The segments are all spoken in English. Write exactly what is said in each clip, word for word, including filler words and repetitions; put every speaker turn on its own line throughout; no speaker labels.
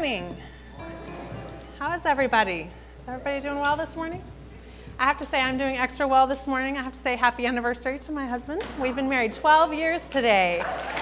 morning. How is everybody? Is everybody doing well this morning? I have to say I'm doing extra well this morning. I have to say happy anniversary to my husband. We've been married twelve years today.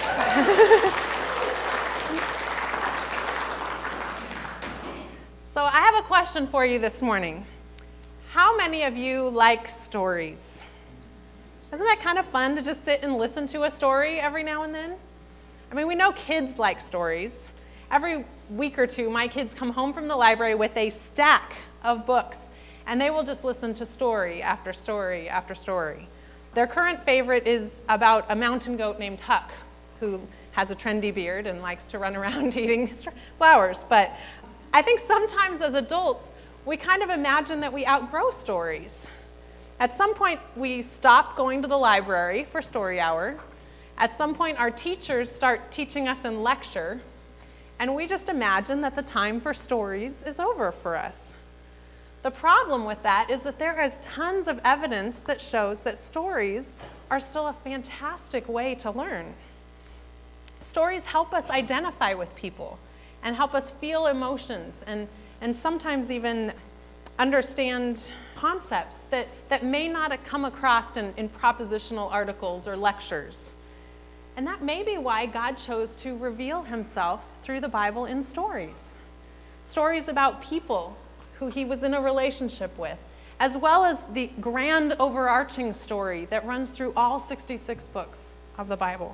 So I have a question for you this morning. How many of you like stories? Isn't that kind of fun to just sit and listen to a story every now and then? I mean, we know kids like stories. Every week or two, my kids come home from the library with a stack of books, and they will just listen to story after story after story. Their current favorite is about a mountain goat named Huck, who has a trendy beard and likes to run around eating flowers. But I think sometimes as adults, we kind of imagine that we outgrow stories. At some point, we stop going to the library for story hour. At some point, our teachers start teaching us in lecture, and we just imagine that the time for stories is over for us. The problem with that is that there is tons of evidence that shows that stories are still a fantastic way to learn. Stories help us identify with people and help us feel emotions and, and sometimes even understand concepts that, that may not have come across in, in propositional articles or lectures. And that may be why God chose to reveal himself through the Bible in stories. Stories about people who he was in a relationship with, as well as the grand overarching story that runs through all sixty-six books of the Bible.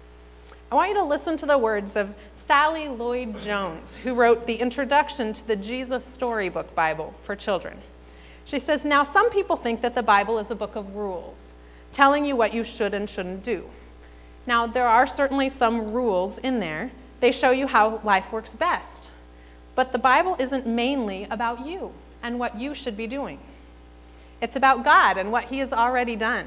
I want you to listen to the words of Sally Lloyd Jones, who wrote the introduction to the Jesus Storybook Bible for children. She says, "Now some people think that the Bible is a book of rules, telling you what you should and shouldn't do. Now, there are certainly some rules in there. They show you how life works best. But the Bible isn't mainly about you and what you should be doing. It's about God and what he has already done.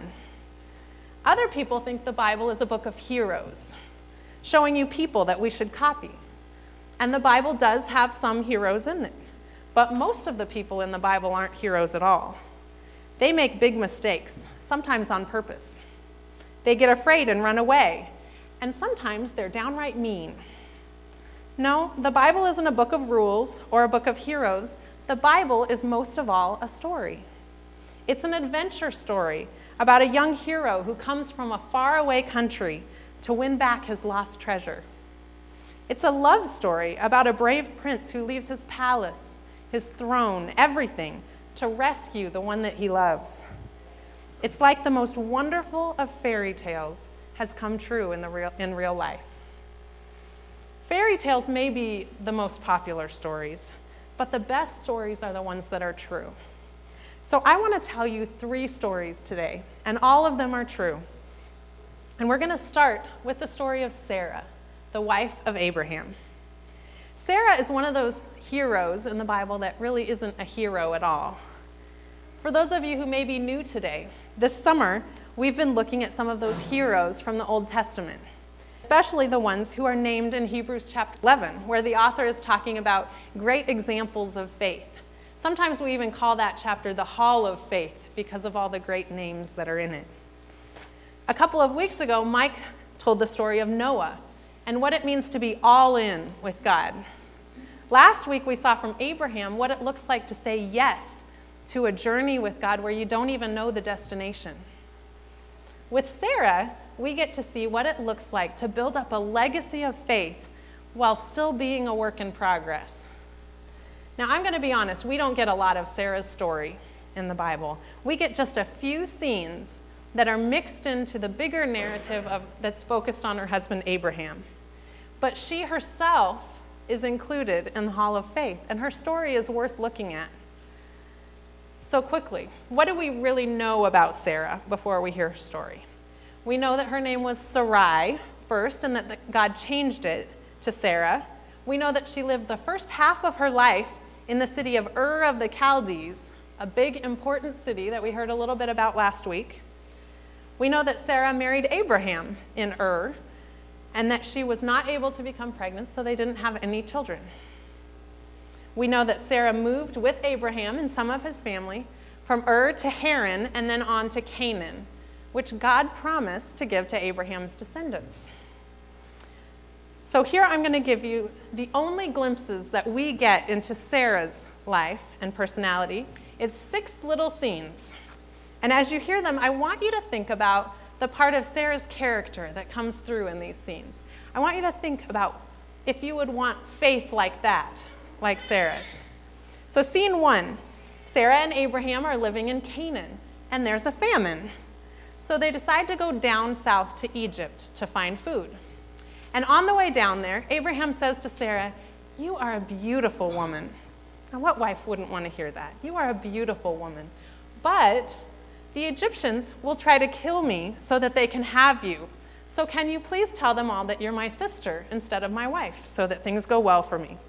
Other people think the Bible is a book of heroes, showing you people that we should copy. And the Bible does have some heroes in it. But most of the people in the Bible aren't heroes at all. They make big mistakes, sometimes on purpose. They get afraid and run away, and sometimes they're downright mean. No, the Bible isn't a book of rules or a book of heroes. The Bible is most of all a story. It's an adventure story about a young hero who comes from a faraway country to win back his lost treasure. It's a love story about a brave prince who leaves his palace, his throne, everything, to rescue the one that he loves. It's like the most wonderful of fairy tales has come true in, the real, in real life. Fairy tales may be the most popular stories, but the best stories are the ones that are true. So I want to tell you three stories today, and all of them are true. And we're going to start with the story of Sarah, the wife of Abraham. Sarah is one of those heroes in the Bible that really isn't a hero at all. For those of you who may be new today, this summer we've been looking at some of those heroes from the Old Testament, especially the ones who are named in Hebrews chapter eleven, where the author is talking about great examples of faith. Sometimes we even call that chapter the Hall of Faith because of all the great names that are in it. A couple of weeks ago, Mike told the story of Noah and what it means to be all in with God. Last week we saw from Abraham what it looks like to say yes to a journey with God where you don't even know the destination. With Sarah, we get to see what it looks like to build up a legacy of faith while still being a work in progress. Now, I'm going to be honest, we don't get a lot of Sarah's story in the Bible. We get just a few scenes that are mixed into the bigger narrative of, that's focused on her husband Abraham. But she herself is included in the Hall of Faith, and her story is worth looking at. So quickly, what do we really know about Sarah before we hear her story? We know that her name was Sarai first, and that God changed it to Sarah. We know that she lived the first half of her life in the city of Ur of the Chaldees, a big, important city that we heard a little bit about last week. We know that Sarah married Abraham in Ur, and that she was not able to become pregnant, so they didn't have any children. We know that Sarah moved with Abraham and some of his family from Ur to Haran and then on to Canaan, which God promised to give to Abraham's descendants. So here I'm going to give you the only glimpses that we get into Sarah's life and personality. It's six little scenes. And as you hear them, I want you to think about the part of Sarah's character that comes through in these scenes. I want you to think about if you would want faith like that, like Sarah's. So scene one, Sarah and Abraham are living in Canaan, and there's a famine. So they decide to go down south to Egypt to find food. And on the way down there, Abraham says to Sarah, "You are a beautiful woman." Now, what wife wouldn't want to hear that? You are a beautiful woman. But the Egyptians will try to kill me so that they can have you. So can you please tell them all that you're my sister instead of my wife, so that things go well for me?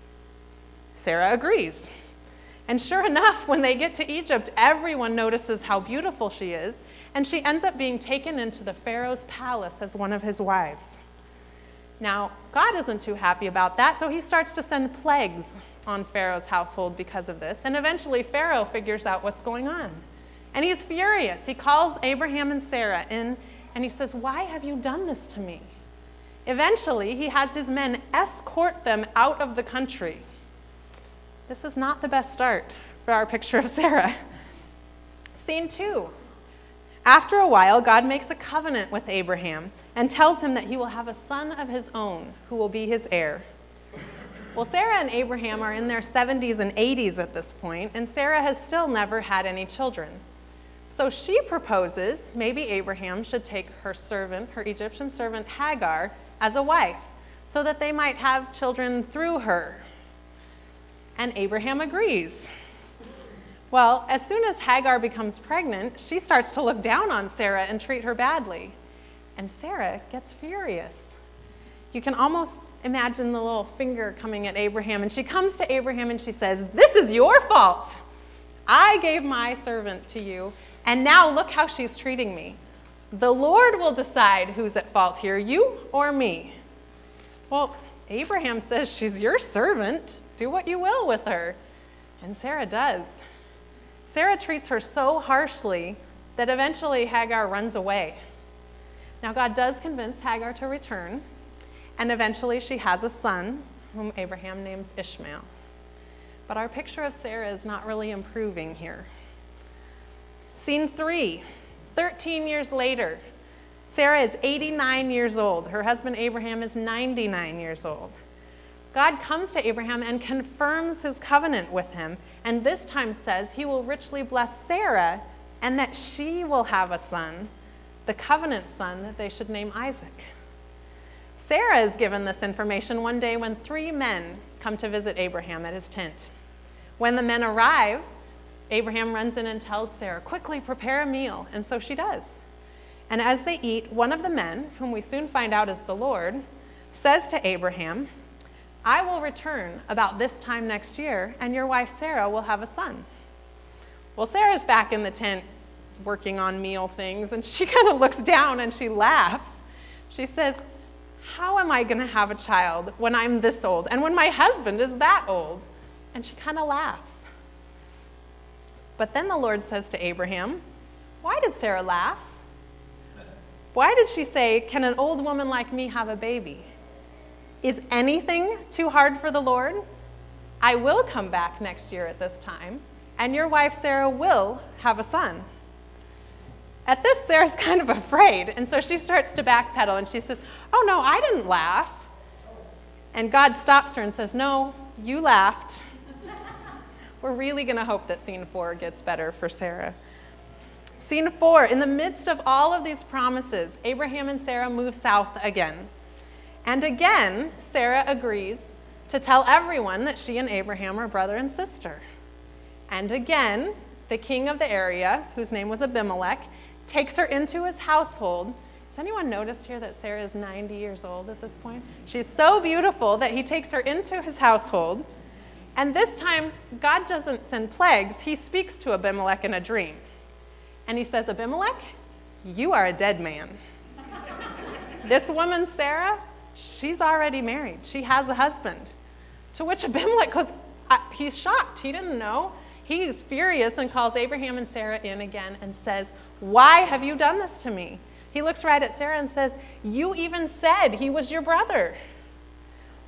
Sarah agrees. And sure enough, when they get to Egypt, everyone notices how beautiful she is, and she ends up being taken into the Pharaoh's palace as one of his wives. Now, God isn't too happy about that, so he starts to send plagues on Pharaoh's household because of this, and eventually Pharaoh figures out what's going on. And he's furious. He calls Abraham and Sarah in, and he says, "Why have you done this to me?" Eventually, he has his men escort them out of the country. This is not the best start for our picture of Sarah. Scene two. After a while, God makes a covenant with Abraham and tells him that he will have a son of his own who will be his heir. Well, Sarah and Abraham are in their seventies and eighties at this point, and Sarah has still never had any children. So she proposes maybe Abraham should take her servant, her Egyptian servant Hagar, as a wife, so that they might have children through her. And Abraham agrees. Well, as soon as Hagar becomes pregnant, she starts to look down on Sarah and treat her badly. And Sarah gets furious. You can almost imagine the little finger coming at Abraham, and she comes to Abraham and she says, "This is your fault. I gave my servant to you, and now look how she's treating me. The Lord will decide who's at fault here, you or me." Well, Abraham says, "She's your servant. Do what you will with her." And Sarah does. Sarah treats her so harshly that eventually Hagar runs away. Now God does convince Hagar to return, and eventually she has a son, whom Abraham names Ishmael. But our picture of Sarah is not really improving here. Scene three, thirteen years later. Sarah is eighty-nine years old. Her husband Abraham is ninety-nine years old. God comes to Abraham and confirms his covenant with him, and this time says he will richly bless Sarah and that she will have a son, the covenant son that they should name Isaac. Sarah is given this information one day when three men come to visit Abraham at his tent. When the men arrive, Abraham runs in and tells Sarah, "Quickly prepare a meal," and so she does. And as they eat, one of the men, whom we soon find out is the Lord, says to Abraham, "I will return about this time next year, and your wife Sarah will have a son." Well, Sarah's back in the tent working on meal things, and she kind of looks down and she laughs. She says, "How am I going to have a child when I'm this old, and when my husband is that old?" And she kind of laughs. But then the Lord says to Abraham, "Why did Sarah laugh? Why did she say, 'Can an old woman like me have a baby?' Is anything too hard for the Lord? I will come back next year at this time, and your wife Sarah will have a son." At this, Sarah's kind of afraid, and so she starts to backpedal, and she says, "Oh no, I didn't laugh." And God stops her and says, "No, you laughed." We're really going to hope that scene four gets better for Sarah. Scene four, in the midst of all of these promises, Abraham and Sarah move south again. And again, Sarah agrees to tell everyone that she and Abraham are brother and sister. And again, the king of the area, whose name was Abimelech, takes her into his household. Has anyone noticed here that Sarah is ninety years old at this point? She's so beautiful that he takes her into his household. And this time, God doesn't send plagues. He speaks to Abimelech in a dream. And he says, "Abimelech, you are a dead man. This woman, Sarah, she's already married. She has a husband." To which Abimelech goes, he's shocked. He didn't know. He's furious and calls Abraham and Sarah in again and says, "Why have you done this to me?" He looks right at Sarah and says, "You even said he was your brother."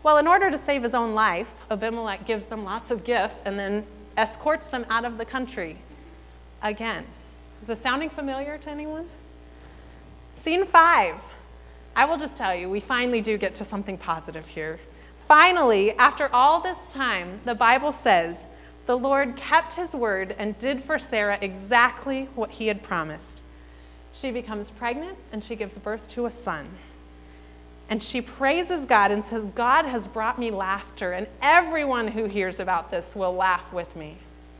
Well, in order to save his own life, Abimelech gives them lots of gifts and then escorts them out of the country again. Is this sounding familiar to anyone? Scene five. I will just tell you, we finally do get to something positive here. Finally, after all this time, the Bible says, the Lord kept his word and did for Sarah exactly what he had promised. She becomes pregnant and she gives birth to a son. And she praises God and says, God has brought me laughter, and everyone who hears about this will laugh with me.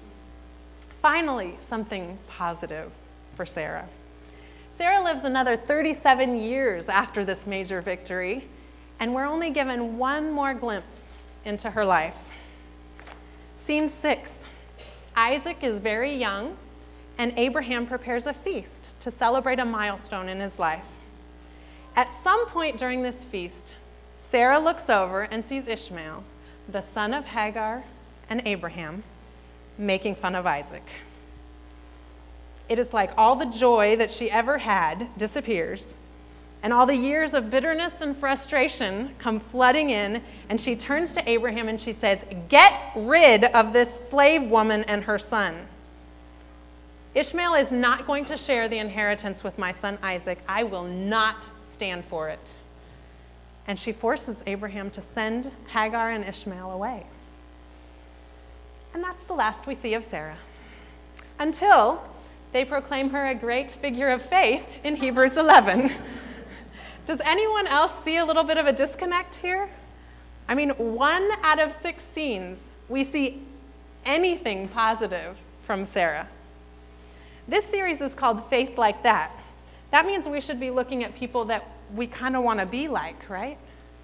Finally, something positive for Sarah. Sarah lives another thirty-seven years after this major victory, and we're only given one more glimpse into her life. Scene six. Isaac is very young, and Abraham prepares a feast to celebrate a milestone in his life. At some point during this feast, Sarah looks over and sees Ishmael, the son of Hagar and Abraham, making fun of Isaac. It is like all the joy that she ever had disappears, and all the years of bitterness and frustration come flooding in, and she turns to Abraham and she says, get rid of this slave woman and her son. Ishmael is not going to share the inheritance with my son Isaac. I will not stand for it. And she forces Abraham to send Hagar and Ishmael away. And that's the last we see of Sarah, until they proclaim her a great figure of faith in Hebrews eleven. Does anyone else see a little bit of a disconnect here? I mean, one out of six scenes, we see anything positive from Sarah. This series is called Faith Like That. That means we should be looking at people that we kind of want to be like, right?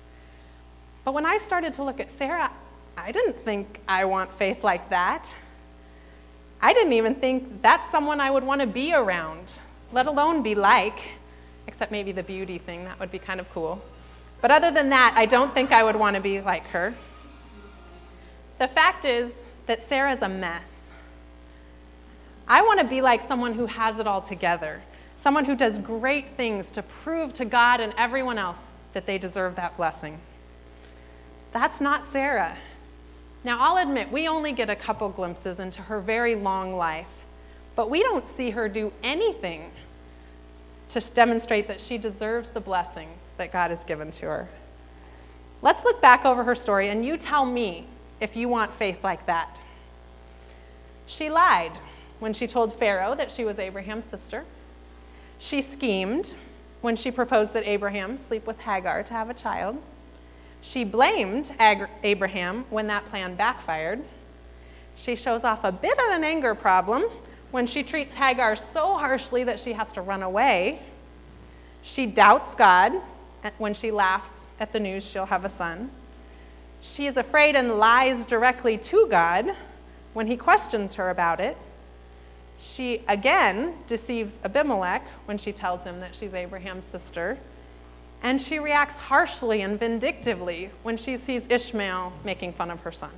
But when I started to look at Sarah, I didn't think I want faith like that. I didn't even think that's someone I would want to be around, let alone be like, except maybe the beauty thing. That would be kind of cool. But other than that, I don't think I would want to be like her. The fact is that Sarah's a mess. I want to be like someone who has it all together, someone who does great things to prove to God and everyone else that they deserve that blessing. That's not Sarah. Now, I'll admit, we only get a couple glimpses into her very long life, but we don't see her do anything to demonstrate that she deserves the blessings that God has given to her. Let's look back over her story, and you tell me if you want faith like that. She lied when she told Pharaoh that she was Abraham's sister. She schemed when she proposed that Abraham sleep with Hagar to have a child. She blamed Ag- Abraham when that plan backfired. She shows off a bit of an anger problem when she treats Hagar so harshly that she has to run away. She doubts God when she laughs at the news she'll have a son. She is afraid and lies directly to God when he questions her about it. She again deceives Abimelech when she tells him that she's Abraham's sister. And she reacts harshly and vindictively when she sees Ishmael making fun of her son.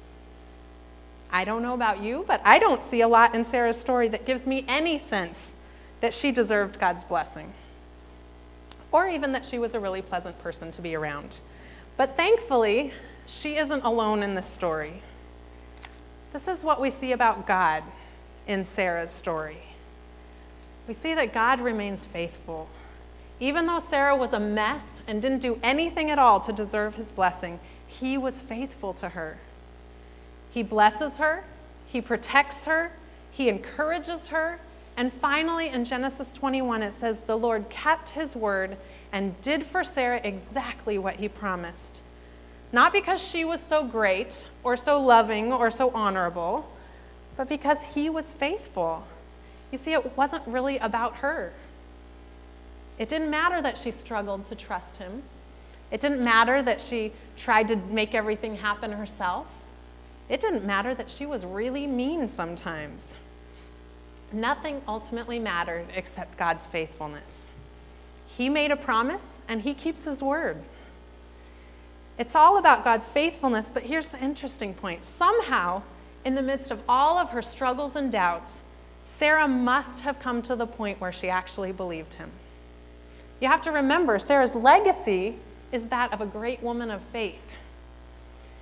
I don't know about you, but I don't see a lot in Sarah's story that gives me any sense that she deserved God's blessing, or even that she was a really pleasant person to be around. But thankfully, she isn't alone in this story. This is what we see about God in Sarah's story. We see that God remains faithful. Even though Sarah was a mess and didn't do anything at all to deserve his blessing, he was faithful to her. He blesses her, he protects her, he encourages her, and finally in Genesis twenty-one it says, the Lord kept his word and did for Sarah exactly what he promised. Not because she was so great or so loving or so honorable, but because he was faithful. You see, it wasn't really about her. It didn't matter that she struggled to trust him. It didn't matter that she tried to make everything happen herself. It didn't matter that she was really mean sometimes. Nothing ultimately mattered except God's faithfulness. He made a promise, and he keeps his word. It's all about God's faithfulness, but here's the interesting point. Somehow, in the midst of all of her struggles and doubts, Sarah must have come to the point where she actually believed him. You have to remember, Sarah's legacy is that of a great woman of faith.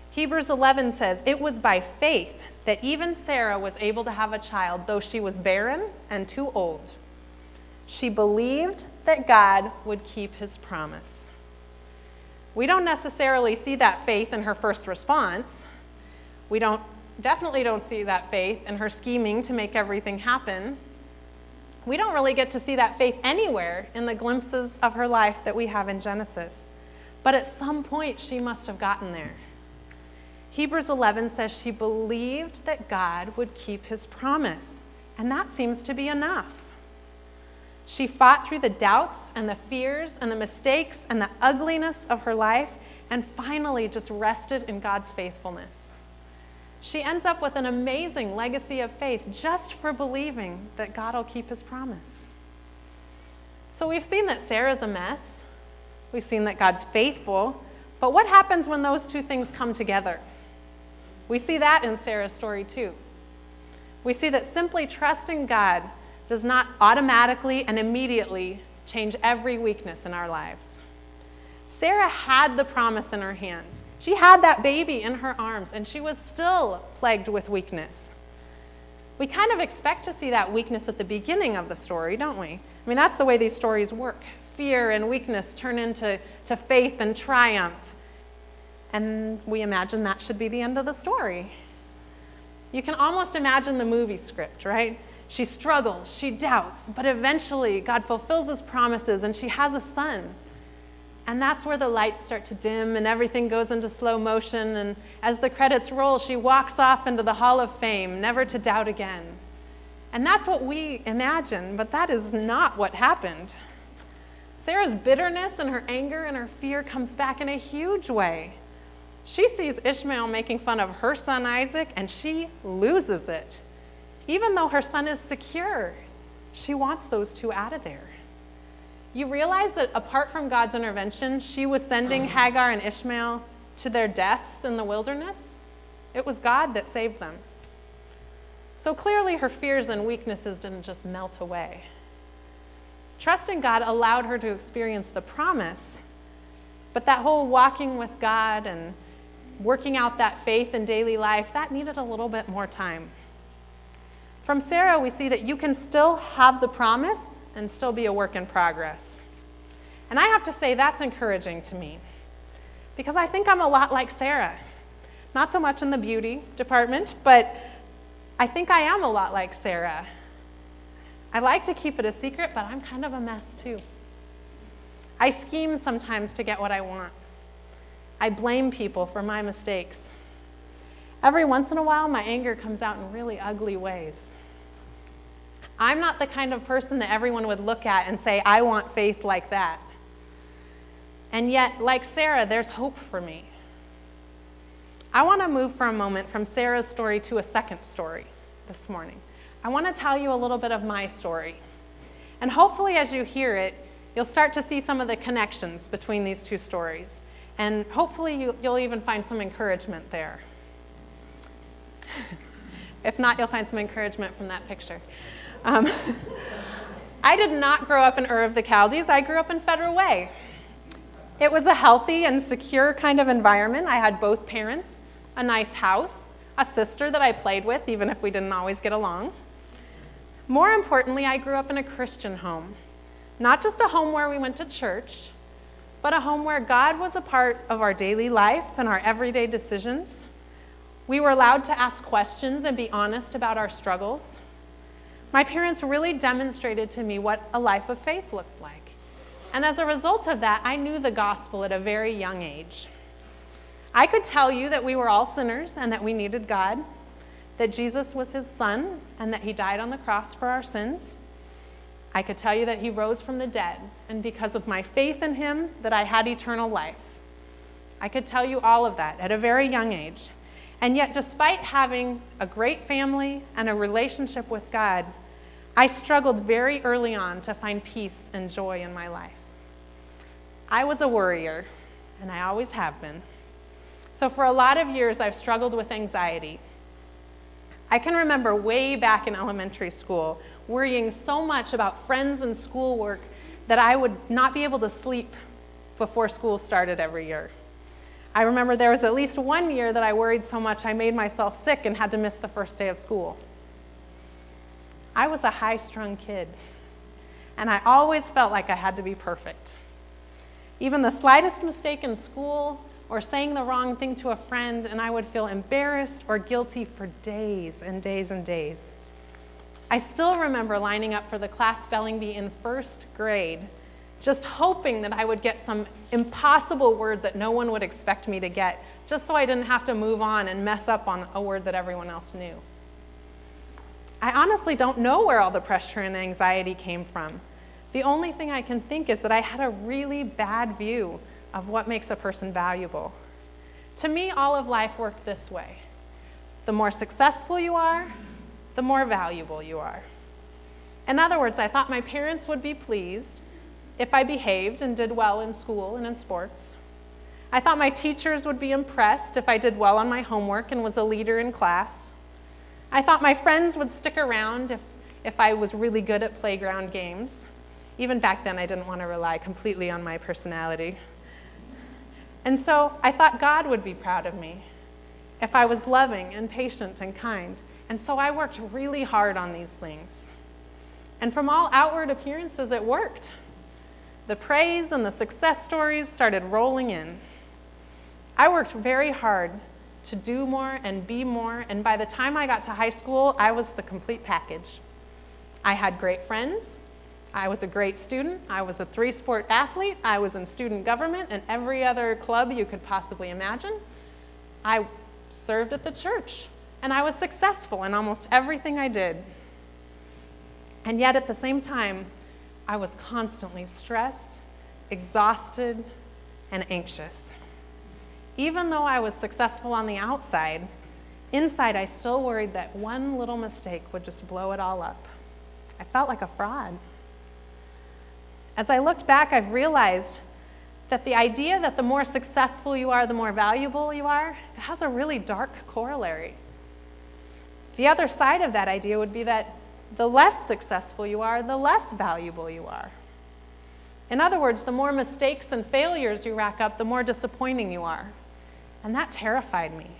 Hebrews eleven says, "It was by faith that even Sarah was able to have a child, though she was barren and too old. She believed that God would keep his promise." We don't necessarily see that faith in her first response. We don't definitely don't see that faith in her scheming to make everything happen. We don't really get to see that faith anywhere in the glimpses of her life that we have in Genesis. But at some point, she must have gotten there. Hebrews eleven says she believed that God would keep his promise, and that seems to be enough. She fought through the doubts and the fears and the mistakes and the ugliness of her life, and finally just rested in God's faithfulness. She ends up with an amazing legacy of faith just for believing that God will keep his promise. So we've seen that Sarah's a mess. We've seen that God's faithful. But what happens when those two things come together? We see that in Sarah's story too. We see that simply trusting God does not automatically and immediately change every weakness in our lives. Sarah had the promise in her hands. She had that baby in her arms, and she was still plagued with weakness. We kind of expect to see that weakness at the beginning of the story, don't we? I mean, that's the way these stories work. Fear and weakness turn into to faith and triumph. And we imagine that should be the end of the story. You can almost imagine the movie script, right? She struggles, she doubts, but eventually God fulfills his promises and she has a son. And that's where the lights start to dim and everything goes into slow motion. And as the credits roll, she walks off into the Hall of Fame, never to doubt again. And that's what we imagine, but that is not what happened. Sarah's bitterness and her anger and her fear comes back in a huge way. She sees Ishmael making fun of her son Isaac, and she loses it. Even though her son is secure, she wants those two out of there. You realize that apart from God's intervention, she was sending Hagar and Ishmael to their deaths in the wilderness? It was God that saved them. So clearly her fears and weaknesses didn't just melt away. Trusting God allowed her to experience the promise, but that whole walking with God and working out that faith in daily life, that needed a little bit more time. From Sarah, we see that you can still have the promise and still be a work in progress. And I have to say that's encouraging to me, because I think I'm a lot like Sarah. Not so much in the beauty department, but I think I am a lot like Sarah. I like to keep it a secret, but I'm kind of a mess too. I scheme sometimes to get what I want. I blame people for my mistakes. Every once in a while, my anger comes out in really ugly ways. I'm not the kind of person that everyone would look at and say, I want faith like that. And yet, like Sarah, there's hope for me. I want to move for a moment from Sarah's story to a second story this morning. I want to tell you a little bit of my story. And hopefully as you hear it, you'll start to see some of the connections between these two stories. And hopefully you, you'll even find some encouragement there. If not, you'll find some encouragement from that picture. Um, I did not grow up in Ur of the Chaldees. I grew up in Federal Way. It was a healthy and secure kind of environment. I had both parents, a nice house, a sister that I played with, even if we didn't always get along. More importantly, I grew up in a Christian home. Not just a home where we went to church, but a home where God was a part of our daily life and our everyday decisions. We were allowed to ask questions and be honest about our struggles. My parents really demonstrated to me what a life of faith looked like. And as a result of that, I knew the gospel at a very young age. I could tell you that we were all sinners and that we needed God, that Jesus was his son and that he died on the cross for our sins. I could tell you that he rose from the dead, and because of my faith in him, that I had eternal life. I could tell you all of that at a very young age. And yet, despite having a great family and a relationship with God, I struggled very early on to find peace and joy in my life. I was a worrier, and I always have been. So for a lot of years, I've struggled with anxiety. I can remember way back in elementary school worrying so much about friends and schoolwork that I would not be able to sleep before school started every year. I remember there was at least one year that I worried so much I made myself sick and had to miss the first day of school. I was a high-strung kid, and I always felt like I had to be perfect. Even the slightest mistake in school or saying the wrong thing to a friend, and I would feel embarrassed or guilty for days and days and days. I still remember lining up for the class spelling bee in first grade, just hoping that I would get some impossible word that no one would expect me to get, just so I didn't have to move on and mess up on a word that everyone else knew. I honestly don't know where all the pressure and anxiety came from. The only thing I can think is that I had a really bad view of what makes a person valuable. To me, all of life worked this way. The more successful you are, the more valuable you are. In other words, I thought my parents would be pleased if I behaved and did well in school and in sports. I thought my teachers would be impressed if I did well on my homework and was a leader in class. I thought my friends would stick around if, if I was really good at playground games. Even back then, I didn't want to rely completely on my personality. And so I thought God would be proud of me if I was loving and patient and kind. And so I worked really hard on these things. And from all outward appearances, it worked. The praise and the success stories started rolling in. I worked very hard to do more and be more, and by the time I got to high school, I was the complete package. I had great friends. I was a great student. I was a three-sport athlete. I was in student government and every other club you could possibly imagine. I served at the church, and I was successful in almost everything I did. And yet at the same time, I was constantly stressed, exhausted, and anxious. Even though I was successful on the outside, inside I still worried that one little mistake would just blow it all up. I felt like a fraud. As I looked back, I've realized that the idea that the more successful you are, the more valuable you are, it has a really dark corollary. The other side of that idea would be that the less successful you are, the less valuable you are. In other words, the more mistakes and failures you rack up, the more disappointing you are. And that terrified me.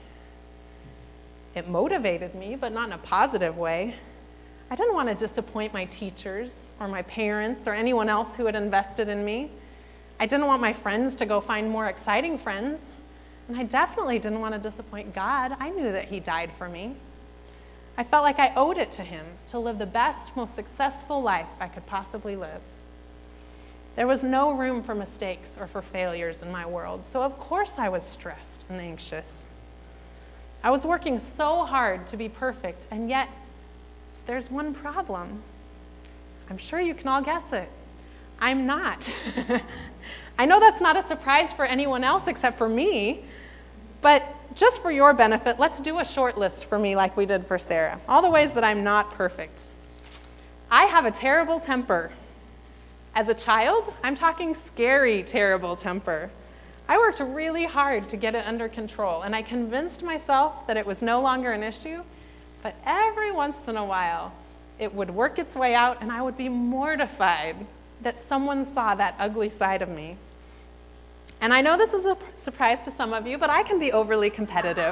It motivated me, but not in a positive way. I didn't want to disappoint my teachers or my parents or anyone else who had invested in me. I didn't want my friends to go find more exciting friends. And I definitely didn't want to disappoint God. I knew that He died for me. I felt like I owed it to Him to live the best, most successful life I could possibly live. There was no room for mistakes or for failures in my world, so of course I was stressed and anxious. I was working so hard to be perfect, and yet there's one problem. I'm sure you can all guess it. I'm not. I know that's not a surprise for anyone else except for me, but just for your benefit, let's do a short list for me like we did for Sarah. All the ways that I'm not perfect. I have a terrible temper. As a child, I'm talking scary, terrible temper. I worked really hard to get it under control, and I convinced myself that it was no longer an issue, but every once in a while, it would work its way out, and I would be mortified that someone saw that ugly side of me. And I know this is a surprise to some of you, but I can be overly competitive.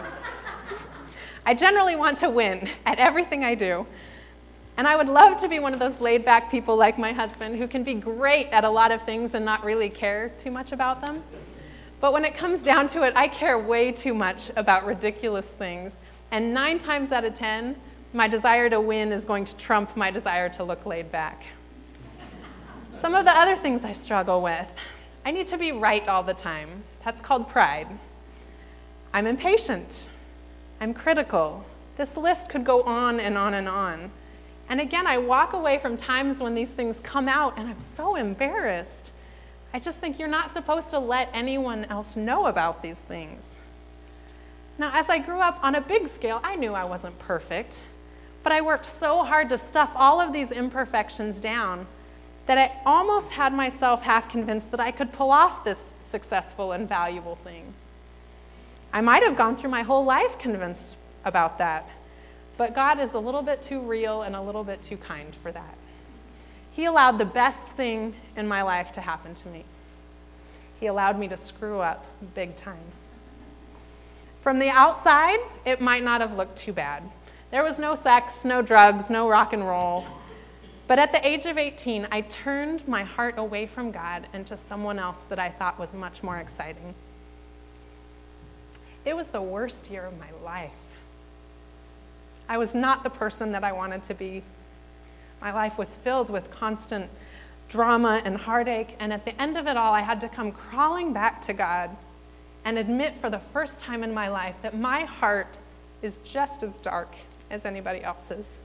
I generally want to win at everything I do. And I would love to be one of those laid-back people like my husband who can be great at a lot of things and not really care too much about them. But when it comes down to it, I care way too much about ridiculous things. And nine times out of ten, my desire to win is going to trump my desire to look laid back. Some of the other things I struggle with. I need to be right all the time. That's called pride. I'm impatient. I'm critical. This list could go on and on and on. And again, I walk away from times when these things come out and I'm so embarrassed. I just think you're not supposed to let anyone else know about these things. Now, as I grew up on a big scale, I knew I wasn't perfect, but I worked so hard to stuff all of these imperfections down that I almost had myself half convinced that I could pull off this successful and valuable thing. I might have gone through my whole life convinced about that. But God is a little bit too real and a little bit too kind for that. He allowed the best thing in my life to happen to me. He allowed me to screw up big time. From the outside, it might not have looked too bad. There was no sex, no drugs, no rock and roll. But at the age of eighteen, I turned my heart away from God and to someone else that I thought was much more exciting. It was the worst year of my life. I was not the person that I wanted to be. My life was filled with constant drama and heartache, and at the end of it all, I had to come crawling back to God and admit for the first time in my life that my heart is just as dark as anybody else's.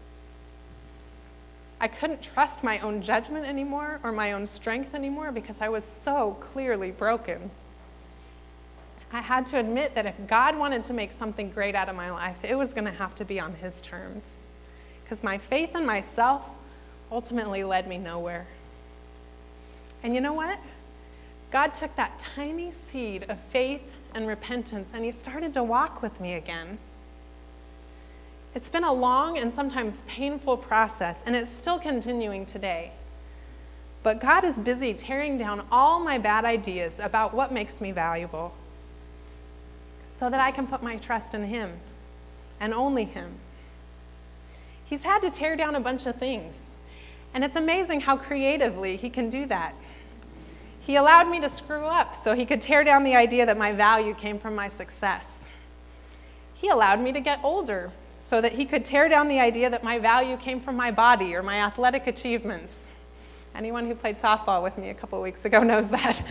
I couldn't trust my own judgment anymore or my own strength anymore because I was so clearly broken. I had to admit that if God wanted to make something great out of my life, it was going to have to be on his terms, because my faith in myself ultimately led me nowhere. And you know what? God took that tiny seed of faith and repentance and he started to walk with me again. It's been a long and sometimes painful process, and it's still continuing today. But God is busy tearing down all my bad ideas about what makes me valuable so that I can put my trust in him and only him. He's had to tear down a bunch of things, and it's amazing how creatively he can do that. He allowed me to screw up so he could tear down the idea that my value came from my success. He allowed me to get older so that he could tear down the idea that my value came from my body or my athletic achievements. Anyone who played softball with me a couple of weeks ago knows that.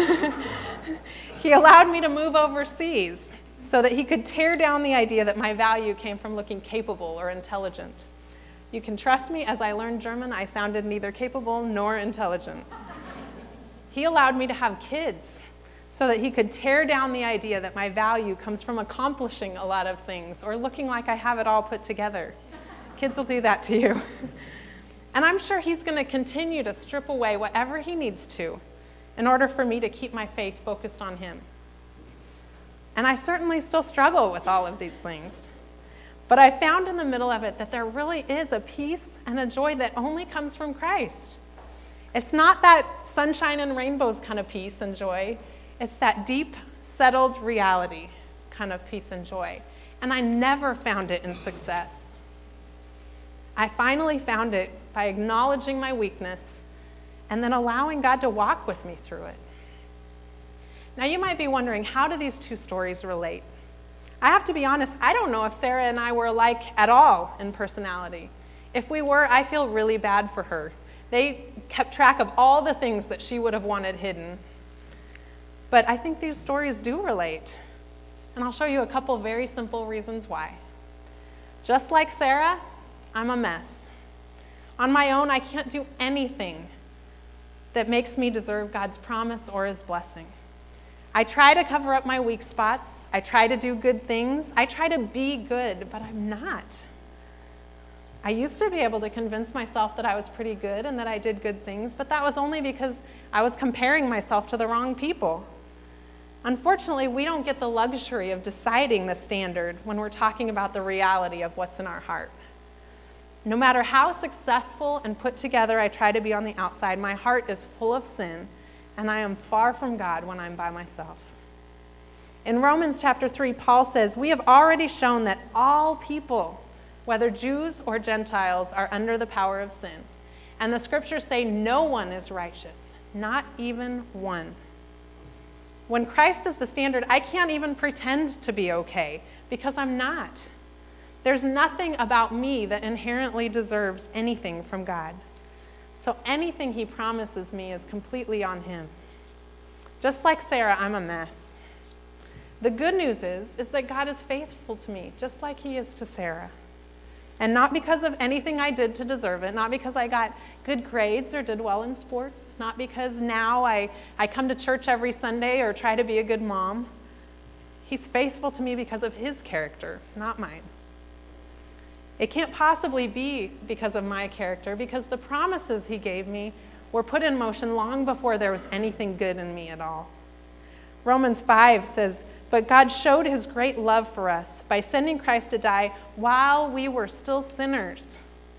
He allowed me to move overseas so that he could tear down the idea that my value came from looking capable or intelligent. You can trust me, as I learned German, I sounded neither capable nor intelligent. He allowed me to have kids so that he could tear down the idea that my value comes from accomplishing a lot of things or looking like I have it all put together. Kids will do that to you. And I'm sure he's going to continue to strip away whatever he needs to in order for me to keep my faith focused on him. And I certainly still struggle with all of these things. But I found in the middle of it that there really is a peace and a joy that only comes from Christ. It's not that sunshine and rainbows kind of peace and joy. It's that deep, settled reality kind of peace and joy. And I never found it in success. I finally found it by acknowledging my weakness and then allowing God to walk with me through it. Now you might be wondering, how do these two stories relate? I have to be honest, I don't know if Sarah and I were alike at all in personality. If we were, I feel really bad for her. They kept track of all the things that she would have wanted hidden. But I think these stories do relate. And I'll show you a couple very simple reasons why. Just like Sarah, I'm a mess. On my own, I can't do anything that makes me deserve God's promise or his blessing. I try to cover up my weak spots. I try to do good things. I try to be good, but I'm not. I used to be able to convince myself that I was pretty good and that I did good things, but that was only because I was comparing myself to the wrong people. Unfortunately, we don't get the luxury of deciding the standard when we're talking about the reality of what's in our heart. No matter how successful and put together I try to be on the outside, my heart is full of sin, and I am far from God when I'm by myself. In Romans chapter three, Paul says, "We have already shown that all people, whether Jews or Gentiles, are under the power of sin. And the scriptures say no one is righteous, not even one." When Christ is the standard, I can't even pretend to be okay because I'm not. There's nothing about me that inherently deserves anything from God. So anything he promises me is completely on him. Just like Sarah, I'm a mess. The good news is, is that God is faithful to me, just like he is to Sarah. And not because of anything I did to deserve it, not because I got good grades or did well in sports, not because now I, I come to church every Sunday or try to be a good mom. He's faithful to me because of his character, not mine. It can't possibly be because of my character, because the promises he gave me were put in motion long before there was anything good in me at all. Romans five says, "But God showed his great love for us by sending Christ to die while we were still sinners.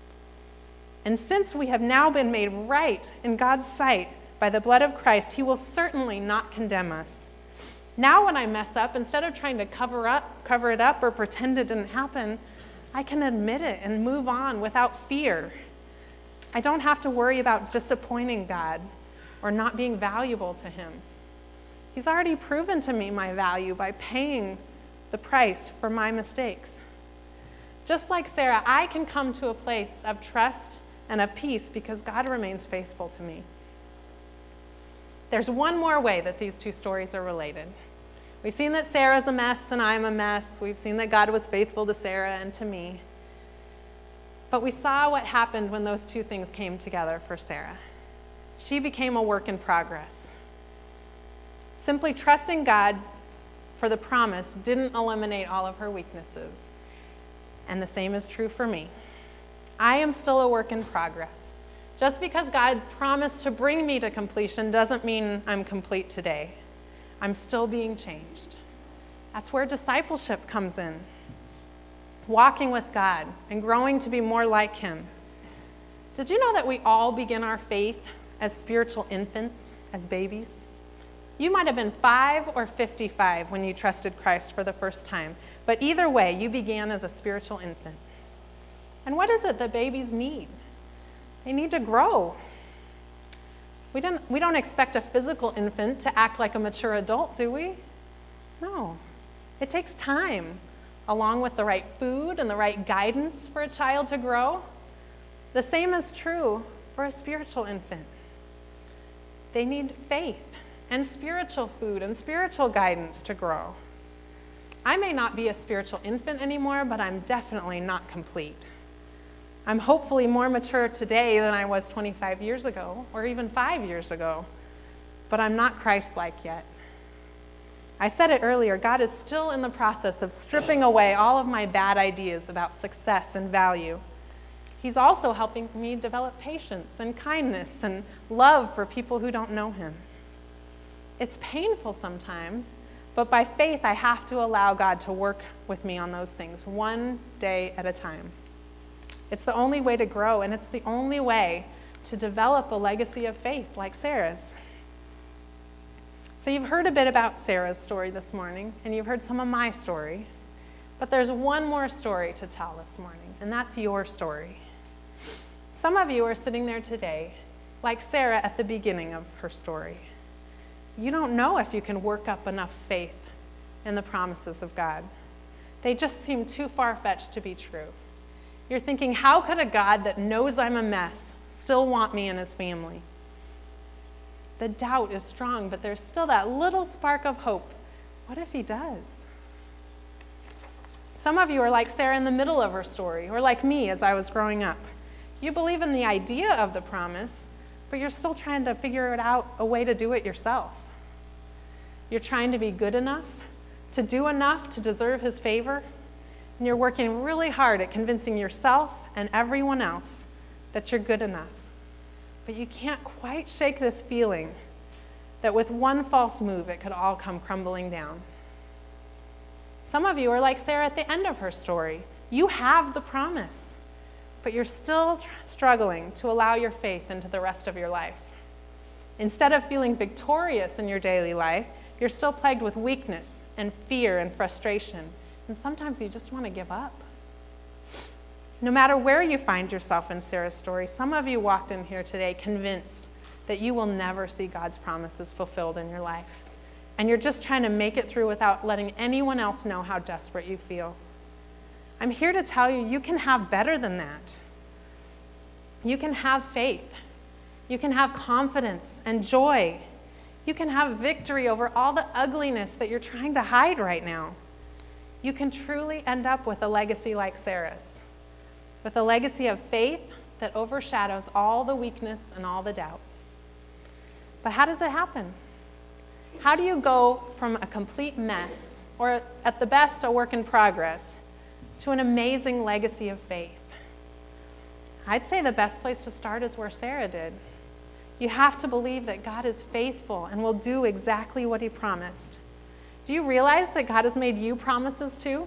And since we have now been made right in God's sight by the blood of Christ, he will certainly not condemn us. Now when I mess up, instead of trying to cover up, cover it up or pretend it didn't happen, I can admit it and move on without fear. I don't have to worry about disappointing God or not being valuable to him. He's already proven to me my value by paying the price for my mistakes. Just like Sarah, I can come to a place of trust and of peace because God remains faithful to me. There's one more way that these two stories are related. We've seen that Sarah's a mess and I'm a mess. We've seen that God was faithful to Sarah and to me. But we saw what happened when those two things came together for Sarah. She became a work in progress. Simply trusting God for the promise didn't eliminate all of her weaknesses. And the same is true for me. I am still a work in progress. Just because God promised to bring me to completion doesn't mean I'm complete today. I'm still being changed. That's where discipleship comes in. Walking with God and growing to be more like him. Did you know that we all begin our faith as spiritual infants, as babies? You might have been five or fifty-five when you trusted Christ for the first time, but either way, you began as a spiritual infant. And what is it that babies need? They need to grow. We don't, we don't expect a physical infant to act like a mature adult, do we? No. It takes time, along with the right food and the right guidance for a child to grow. The same is true for a spiritual infant. They need faith and spiritual food and spiritual guidance to grow. I may not be a spiritual infant anymore, but I'm definitely not complete. I'm hopefully more mature today than I was twenty-five years ago, or even five years ago, but I'm not Christ-like yet. I said it earlier, God is still in the process of stripping away all of my bad ideas about success and value. He's also helping me develop patience and kindness and love for people who don't know him. It's painful sometimes, but by faith I have to allow God to work with me on those things one day at a time. It's the only way to grow, and it's the only way to develop a legacy of faith like Sarah's. So you've heard a bit about Sarah's story this morning, and you've heard some of my story, but there's one more story to tell this morning, and that's your story. Some of you are sitting there today, like Sarah at the beginning of her story. You don't know if you can work up enough faith in the promises of God. They just seem too far-fetched to be true. You're thinking, how could a God that knows I'm a mess still want me and his family? The doubt is strong, but there's still that little spark of hope. What if he does? Some of you are like Sarah in the middle of her story, or like me as I was growing up. You believe in the idea of the promise, but you're still trying to figure it out a way to do it yourself. You're trying to be good enough, to do enough to deserve his favor, and you're working really hard at convincing yourself and everyone else that you're good enough. But you can't quite shake this feeling that with one false move, it could all come crumbling down. Some of you are like Sarah at the end of her story. You have the promise, but you're still tr- struggling to allow your faith into the rest of your life. Instead of feeling victorious in your daily life, you're still plagued with weakness and fear and frustration. And sometimes you just want to give up. No matter where you find yourself in Sarah's story, some of you walked in here today convinced that you will never see God's promises fulfilled in your life. And you're just trying to make it through without letting anyone else know how desperate you feel. I'm here to tell you, you can have better than that. You can have faith. You can have confidence and joy. You can have victory over all the ugliness that you're trying to hide right now. You can truly end up with a legacy like Sarah's, with a legacy of faith that overshadows all the weakness and all the doubt. But how does it happen? How do you go from a complete mess, or at the best, a work in progress, to an amazing legacy of faith? I'd say the best place to start is where Sarah did. You have to believe that God is faithful and will do exactly what he promised. Do you realize that God has made you promises too?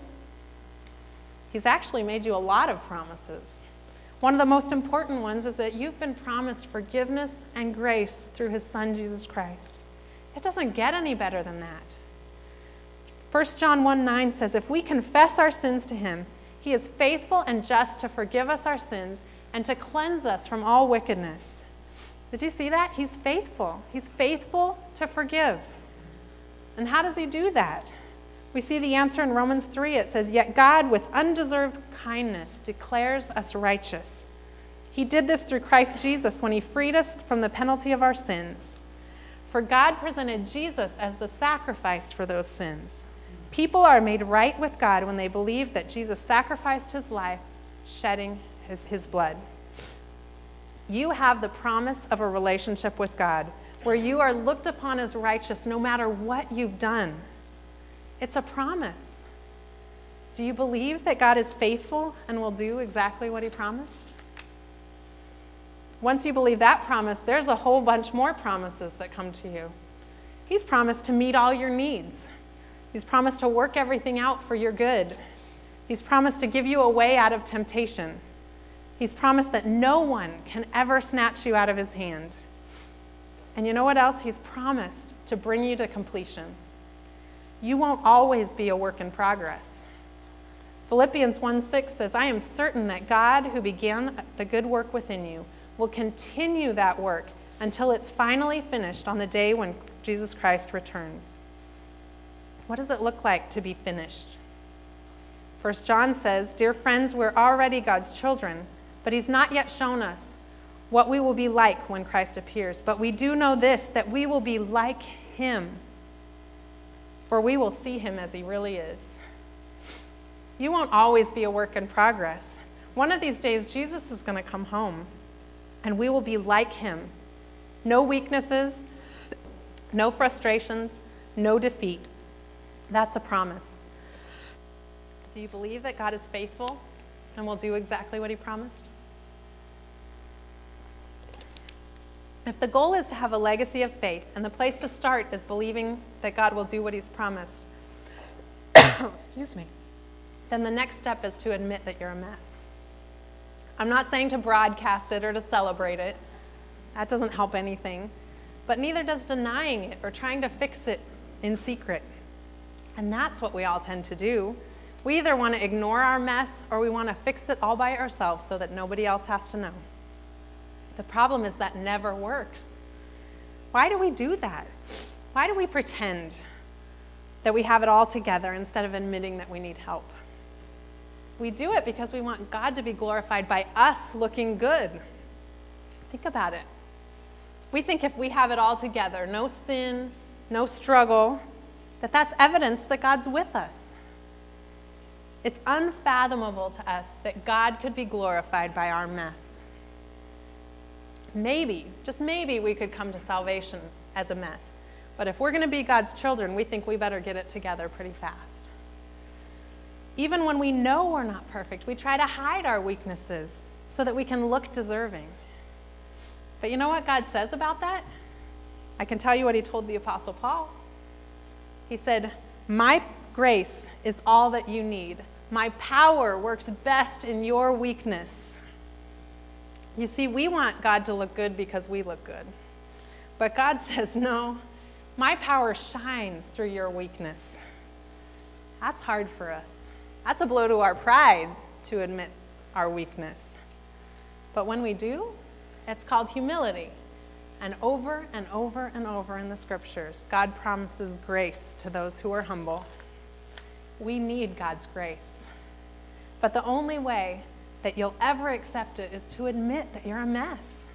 He's actually made you a lot of promises. One of the most important ones is that you've been promised forgiveness and grace through his son, Jesus Christ. It doesn't get any better than that. First John one nine says, if we confess our sins to him, he is faithful and just to forgive us our sins and to cleanse us from all wickedness. Did you see that? He's faithful. He's faithful to forgive. And how does he do that? We see the answer in Romans three. It says, yet God, with undeserved kindness, declares us righteous. He did this through Christ Jesus when he freed us from the penalty of our sins. For God presented Jesus as the sacrifice for those sins. People are made right with God when they believe that Jesus sacrificed his life, shedding his, his blood. You have the promise of a relationship with God where you are looked upon as righteous no matter what you've done. It's a promise. Do you believe that God is faithful and will do exactly what he promised? Once you believe that promise, there's a whole bunch more promises that come to you. He's promised to meet all your needs. He's promised to work everything out for your good. He's promised to give you a way out of temptation. He's promised that no one can ever snatch you out of his hand. And you know what else? He's promised to bring you to completion. You won't always be a work in progress. Philippians one six says, I am certain that God, who began the good work within you, will continue that work until it's finally finished on the day when Jesus Christ returns. What does it look like to be finished? First John says, dear friends, we're already God's children, but he's not yet shown us what we will be like when Christ appears. But we do know this, that we will be like him, for we will see him as he really is. You won't always be a work in progress. One of these days, Jesus is going to come home, and we will be like him. No weaknesses, no frustrations, no defeat. That's a promise. Do you believe that God is faithful and will do exactly what he promised? If the goal is to have a legacy of faith, and the place to start is believing that God will do what he's promised, excuse me, then the next step is to admit that you're a mess. I'm not saying to broadcast it or to celebrate it. That doesn't help anything. But neither does denying it or trying to fix it in secret. And that's what we all tend to do. We either want to ignore our mess or we want to fix it all by ourselves so that nobody else has to know. The problem is that never works. Why do we do that? Why do we pretend that we have it all together instead of admitting that we need help? We do it because we want God to be glorified by us looking good. Think about it. We think if we have it all together, no sin, no struggle, that that's evidence that God's with us. It's unfathomable to us that God could be glorified by our mess. Maybe, just maybe, we could come to salvation as a mess. But if we're going to be God's children, we think we better get it together pretty fast. Even when we know we're not perfect, we try to hide our weaknesses so that we can look deserving. But you know what God says about that? I can tell you what he told the Apostle Paul. He said, my grace is all that you need. My power works best in your weakness. You see, we want God to look good because we look good. But God says, no, my power shines through your weakness. That's hard for us. That's a blow to our pride to admit our weakness. But when we do, it's called humility. And over and over and over in the scriptures, God promises grace to those who are humble. We need God's grace. But the only way that you'll ever accept it is to admit that you're a mess.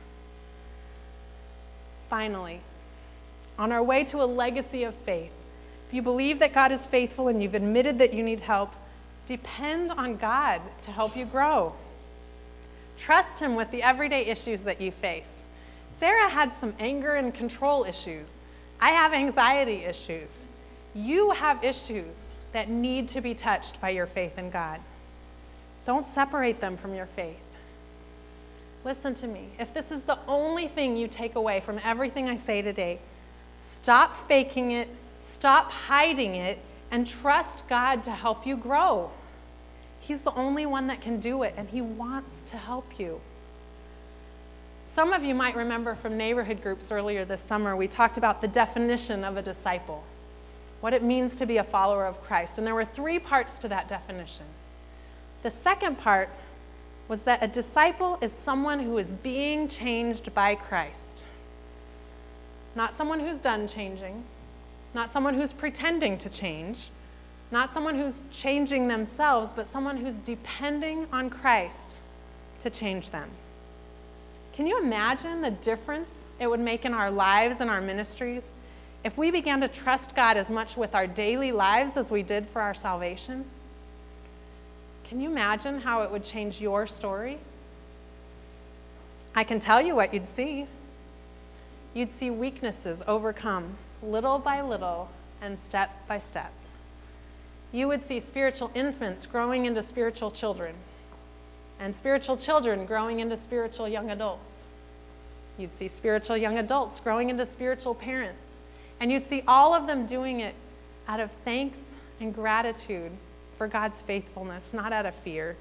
Finally, on our way to a legacy of faith, if you believe that God is faithful and you've admitted that you need help, depend on God to help you grow. Trust him with the everyday issues that you face. Sarah had some anger and control issues. I have anxiety issues. You have issues that need to be touched by your faith in God. Don't separate them from your faith. Listen to me. If this is the only thing you take away from everything I say today, stop faking it, stop hiding it, and trust God to help you grow. He's the only one that can do it, and he wants to help you. Some of you might remember from neighborhood groups earlier this summer, we talked about the definition of a disciple. what it means to be a follower of Christ. And there were three parts to that definition. The second part was that a disciple is someone who is being changed by Christ. Not someone who's done changing, not someone who's pretending to change, not someone who's changing themselves, but someone who's depending on Christ to change them. Can you imagine the difference it would make in our lives and our ministries if we began to trust God as much with our daily lives as we did for our salvation? Can you imagine how it would change your story? I can tell you what you'd see. You'd see weaknesses overcome little by little and step by step. You would see spiritual infants growing into spiritual children, and spiritual children growing into spiritual young adults. You'd see spiritual young adults growing into spiritual parents, and you'd see all of them doing it out of thanks and gratitude for God's faithfulness, not out of fear.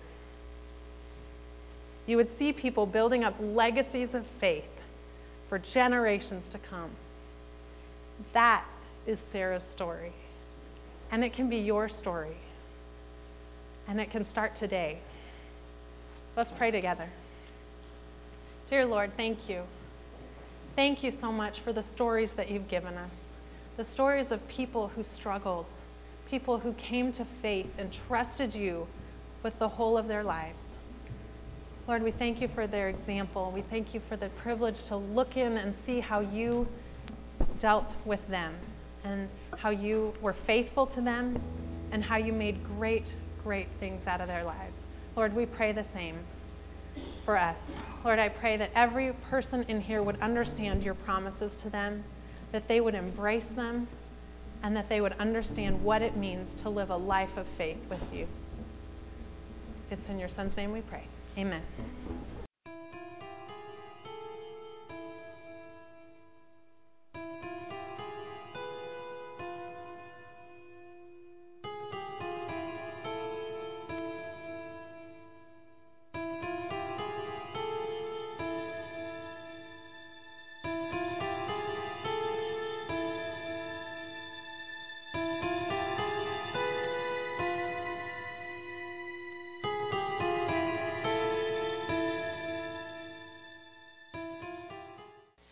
You would see people building up legacies of faith for generations to come. That is Sarah's story. And it can be your story. And it can start today. Let's pray together. Dear Lord, thank you. Thank you so much for the stories that you've given us. The stories of people who struggled, people who came to faith and trusted you with the whole of their lives. Lord, we thank you for their example. We thank you for the privilege to look in and see how you dealt with them and how you were faithful to them and how you made great, great things out of their lives. Lord, we pray the same for us. Lord, I pray that every person in here would understand your promises to them, that they would embrace them, and that they would understand what it means to live a life of faith with you. It's in your Son's name we pray. Amen.